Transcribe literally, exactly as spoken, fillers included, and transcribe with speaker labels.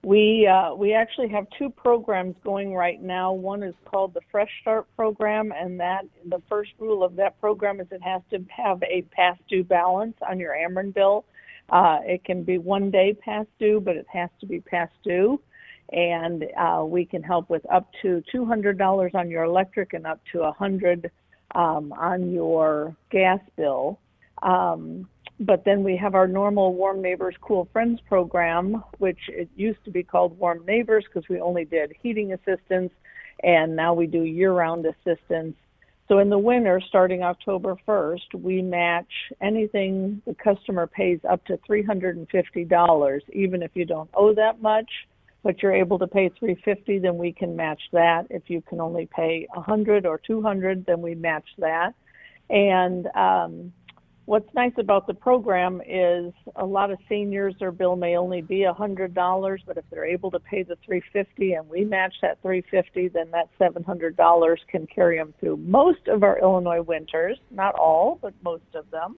Speaker 1: We uh, we actually have two programs going right now. One is called the Fresh Start program, and that the first rule of that program is it has to have a past due balance on your Ameren bill. Uh, it can be one day past due, but it has to be past due. And uh, we can help with up to two hundred dollars on your electric and up to one hundred dollars um, on your gas bill. Um, But then we have our normal Warm Neighbors, Cool Friends program, which it used to be called Warm Neighbors because we only did heating assistance, and now we do year-round assistance. So in the winter, starting October first, we match anything the customer pays up to three hundred fifty dollars. Even if you don't owe that much, but you're able to pay three hundred fifty dollars, then we can match that. If you can only pay one hundred dollars or two hundred dollars, then we match that. And um, what's nice about the program is a lot of seniors, their bill may only be one hundred dollars, but if they're able to pay the three hundred fifty dollars and we match that three hundred fifty dollars, then that seven hundred dollars can carry them through most of our Illinois winters, not all, but most of them.